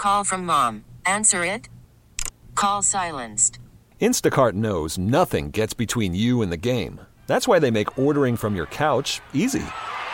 call from mom. Answer it. Call silenced. Instacart knows nothing gets between you and the game. That's why they make ordering from your couch easy.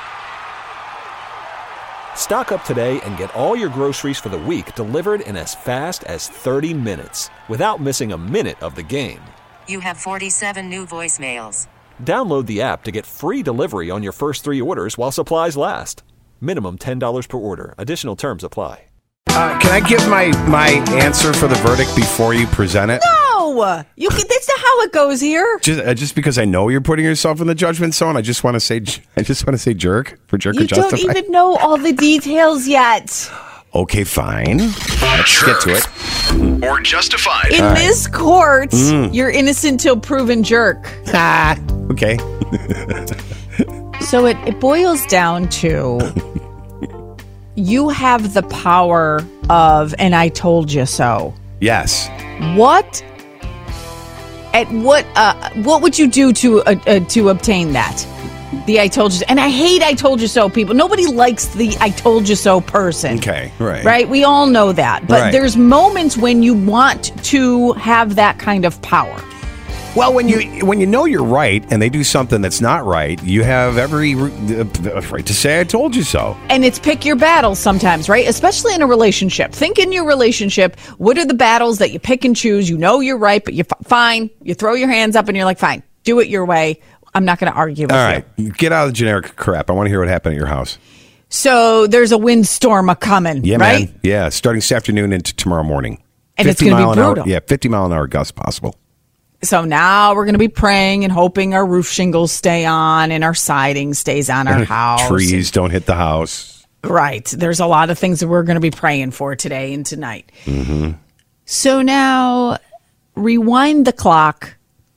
Stock up today and get all your groceries for the week delivered in as fast as 30 minutes without missing a minute of the game. You have 47 new voicemails. Download the app to get free delivery on your first 3 orders while supplies last. Minimum $10 per order. Additional terms apply. Can I give my answer for the verdict before you present it? No! That's not how it goes here. Just because I know you're putting yourself in the judgment zone, I just want to say jerk for jerk or justified. You don't even know all the details yet. Okay, fine. Let's get to it. Or justified. In this court, you're innocent till proven jerk. Okay. So it boils down to you have the power of, and I told you so. Yes. What would you do to obtain that? The I told you so. And I hate I told you so people. Nobody likes the I told you so person. Okay, right. Right? We all know that. But Right. there's moments when you want to have that kind of power. Well, when you know you're right and they do something that's not right, you have every right to say I told you so. And it's pick your battles sometimes, right? Especially in a relationship. Think in your relationship, what are the battles that you pick and choose? You know you're right, but you're fine. You throw your hands up and you're like, fine, do it your way. I'm not going to argue with you. All right, get out of the generic crap. I want to hear what happened at your house. So there's a windstorm a-coming, Yeah, right? man. Yeah, starting this afternoon into tomorrow morning. And it's going to be brutal. 50 mile an hour gusts possible. So now we're going to be praying and hoping our roof shingles stay on and our siding stays on our house. Trees don't hit the house. Right. There's a lot of things that we're going to be praying for today and tonight. Mm-hmm. So now rewind the clock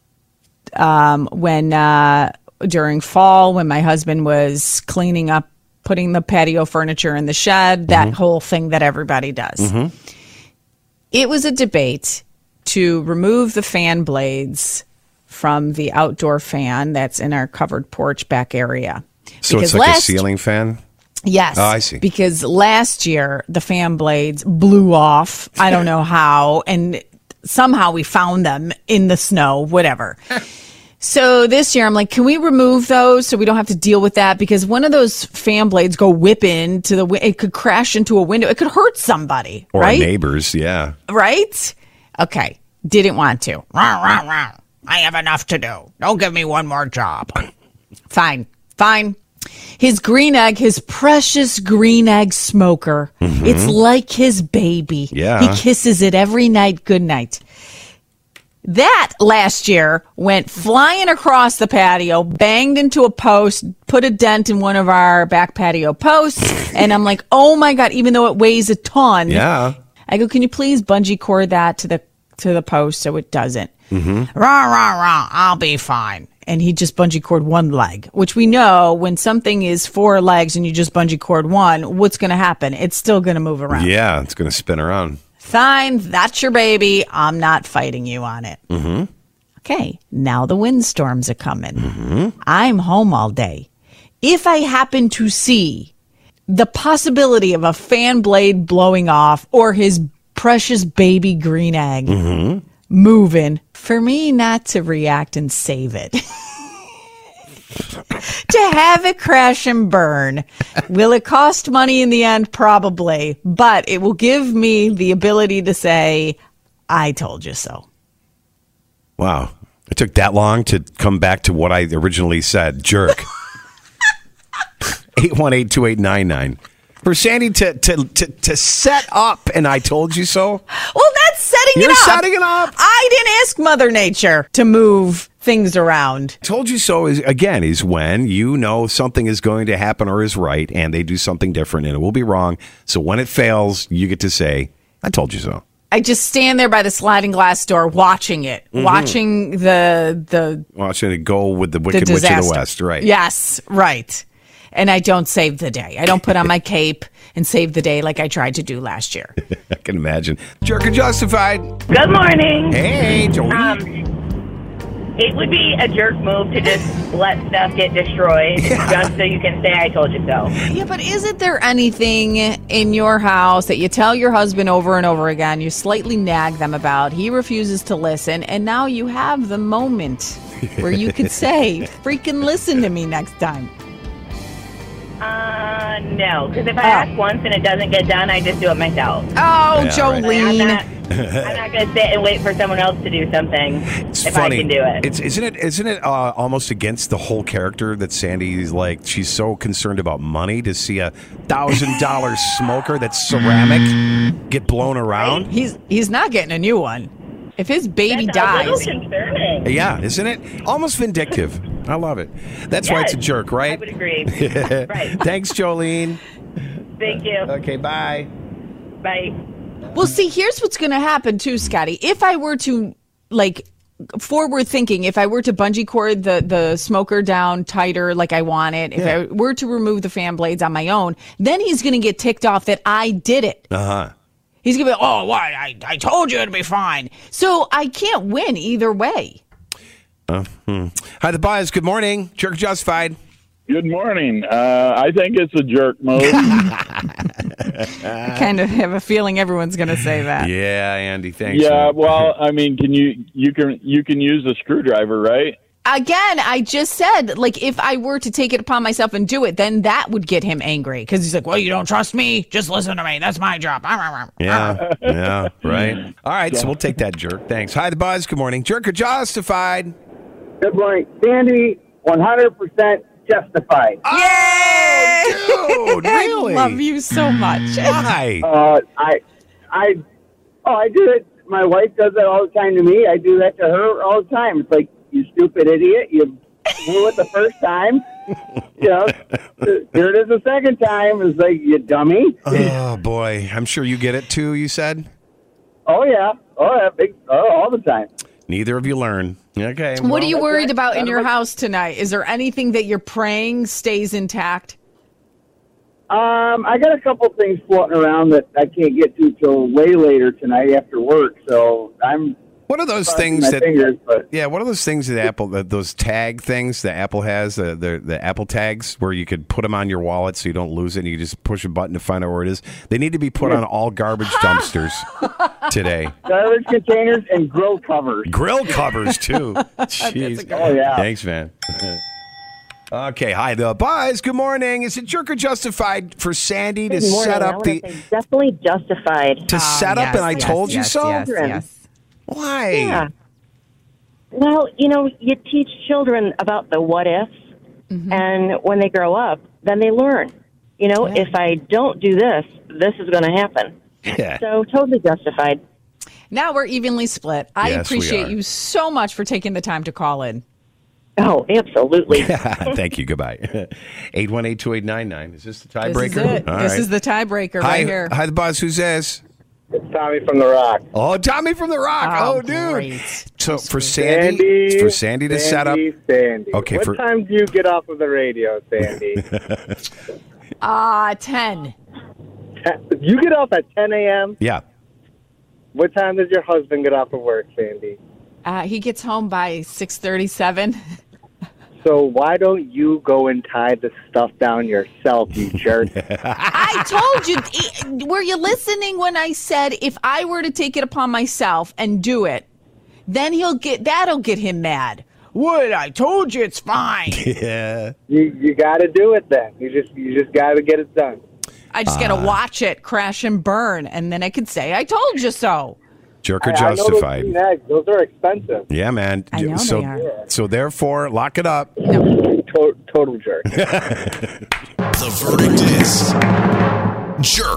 when during fall when my husband was cleaning up, putting the patio furniture in the shed, that whole thing that everybody does. It was a debate to remove the fan blades from the outdoor fan that's in our covered porch back area. So Because it's like a ceiling fan? Yes. Oh, I see. Because last year the fan blades blew off. I don't know how. And somehow we found them in the snow, whatever. So this year I'm like, can we remove those so we don't have to deal with that? Because one of those fan blades go whipping to it could crash into a window. It could hurt somebody. Or right? neighbors, yeah. Right? Okay. Didn't want to. I have enough to do. Don't give me one more job. Fine. His green egg, his precious green egg smoker. It's like his baby. Yeah. He kisses it every night. Good night. That last year went flying across the patio, banged into a post, put a dent in one of our back patio posts. And I'm like, oh my God, even though it weighs a ton. Yeah. I go, can you please bungee cord that to the post so it doesn't? I'll be fine. And he just bungee cord one leg, which we know when something is 4 legs and you just bungee cord one, what's going to happen? It's still going to move around. Yeah, it's going to spin around. Fine, that's your baby. I'm not fighting you on it. Okay, now the windstorms are coming. I'm home all day. If I happen to see the possibility of a fan blade blowing off or his precious baby green egg moving, for me not to react and save it. To have it crash and burn. Will it cost money in the end? Probably. But it will give me the ability to say, I told you so. Wow. It took that long to come back to what I originally said. Jerk. 818-2899. For Sandy to set up and I told you so. Well, that's setting You're it up. setting it up. I didn't ask Mother Nature to move things around. Told you so is when you know something is going to happen or is right and they do something different and it will be wrong. So when it fails, you get to say, I told you so. I just stand there by the sliding glass door watching it, watching the Watching it go with the Wicked Witch of the West, right? Yes, right. And I don't save the day. I don't put on my cape and save the day like I tried to do last year. I can imagine. Jerk or Justified. Good morning. Hey, Joey. It would be a jerk move to just let stuff get destroyed just so you can say, I told you so. Yeah, but isn't there anything in your house that you tell your husband over and over again, you slightly nag them about, he refuses to listen, and now you have the moment where you could say, freaking listen to me next time? No, because if I ask once and it doesn't get done, I just do it myself. Oh, yeah, Jolene. I'm not going to sit and wait for someone else to do something funny. I can do it. Isn't it almost against the whole character that Sandy's like, she's so concerned about money to see a $1,000 smoker that's ceramic get blown around? He's not getting a new one. If his baby dies. A little concerning. Yeah, isn't it? Almost vindictive. I love it. That's why it's a jerk, right? I would agree. Right. Thanks, Jolene. Thank you. Okay, bye. Bye. Well, see, here's what's going to happen too, Scotty. If I were to, forward thinking, if I were to bungee cord the smoker down tighter like I want it, if I were to remove the fan blades on my own, then he's going to get ticked off that I did it. Uh-huh. He's going to be, oh, why? I told you it'd be fine. So I can't win either way. Hi, the Buzz. Good morning. Jerk Justified. Good morning. I think it's a jerk move. I kind of have a feeling everyone's going to say that. Yeah, Andy, thanks. Yeah, well, I mean, you can use a screwdriver, right? Again, I just said, if I were to take it upon myself and do it, then that would get him angry. Because he's like, well, you don't trust me? Just listen to me. That's my job. Yeah, right. All right, so we'll take that jerk. Thanks. Hi, the Buzz. Good morning. Jerk or Justified? Good morning. Sandy, 100% justified. Oh, dude, really? I love you so much. Why? I do it. My wife does it all the time to me. I do that to her all the time. It's like, you stupid idiot. You blew it the first time. Here it is the second time. It's like, you dummy. Oh, boy. I'm sure you get it, too, you said? Oh, yeah. All the time. Neither of you learn. Okay. What are you worried about in your house tonight? Is there anything that you're praying stays intact? I got a couple things floating around that I can't get to till way later tonight after work. So I'm. What are those things what are those things that Apple, those tag things that Apple has, the Apple tags, where you could put them on your wallet so you don't lose it and you just push a button to find out where it is? They need to be put on all garbage dumpsters today. Garbage containers and grill covers. Grill covers, too. Jeez. Oh, yeah. Thanks, man. Okay, hi, the Buzz. Good morning. Is it jerk or justified for Sandy to set up definitely justified. To set up and I told you so? Yes. Why? Yeah. Well, you teach children about the what ifs, and when they grow up, then they learn. If I don't do this, this is going to happen. Yeah. So totally justified. Now we're evenly split. I Yes, we appreciate are. you so much for taking the time to call in. Oh, absolutely. Thank you. Goodbye. 818-2899. Is this the tiebreaker? This is it. This is the tiebreaker right here. Hi, the Buzz. Who's this? It's Tommy from The Rock. Oh, Tommy from The Rock. Oh, dude. Great. So for Sandy to set up. Sandy. Okay. What time do you get off of the radio, Sandy? 10. You get off at 10 a.m.? Yeah. What time does your husband get off of work, Sandy? He gets home by 6:37. So why don't you go and tie the stuff down yourself, you jerk? I told you. Were you listening when I said if I were to take it upon myself and do it, then that'll get him mad. What? I told you it's fine. Yeah. You got to do it then. You just got to get it done. I just got to watch it crash and burn, and then I could say I told you so. Jerk or justified? I know those green eggs, those are expensive. Yeah, man. I know they are. So therefore, lock it up. No. Total jerk. The verdict is jerk.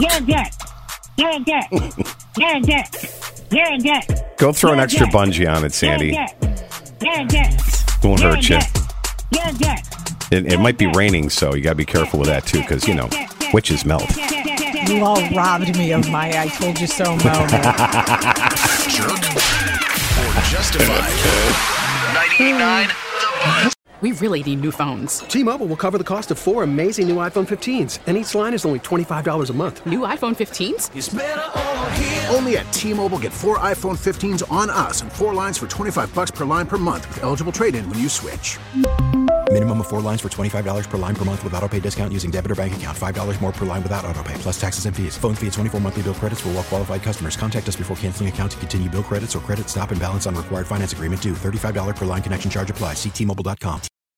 Go throw an extra bungee on it, Sandy. Won't hurt you. It might be raining, so you got to be careful with that, too, because, witches melt. You all robbed me of my I told you so moment. Jerk or justified. 99 The Buzz. We really need new phones. T-Mobile will cover the cost of 4 amazing new iPhone 15s, and each line is only $25 a month. New iPhone 15s? It's better over here. Only at T-Mobile, get 4 iPhone 15s on us and 4 lines for $25 per line per month with eligible trade-in when you switch. Minimum of 4 lines for $25 per line per month with autopay discount using debit or bank account. $5 more per line without autopay, plus taxes and fees. Phone fee at 24 monthly bill credits for well-qualified customers. Contact us before canceling account to continue bill credits or credit stop and balance on required finance agreement due. $35 per line connection charge applies. See T-Mobile.com.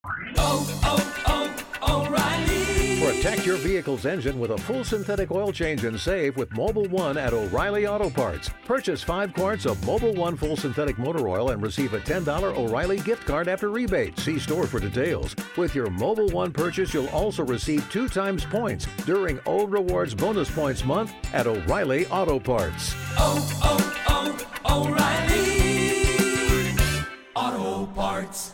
O'Reilly. Protect your vehicle's engine with a full synthetic oil change and save with Mobil 1 at O'Reilly Auto Parts. Purchase 5 quarts of Mobil 1 full synthetic motor oil and receive a $10 O'Reilly gift card after rebate. See store for details. With your Mobil 1 purchase, you'll also receive 2 times points during O Rewards Bonus Points Month at O'Reilly Auto Parts. O'Reilly Auto Parts.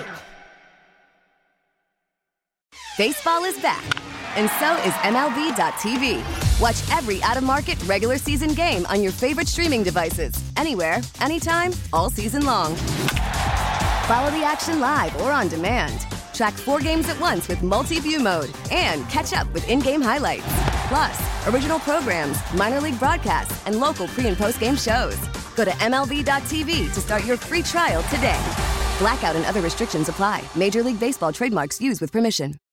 Baseball is back, and so is MLB.tv. Watch every out-of-market regular season game on your favorite streaming devices, anywhere, anytime, all season long. Follow the action live or on demand. Track 4 games at once with multi-view mode and catch up with in-game highlights. Plus, original programs, minor league broadcasts, and local pre- and post-game shows. Go to MLB.tv to start your free trial today. Blackout and other restrictions apply. Major League Baseball trademarks used with permission.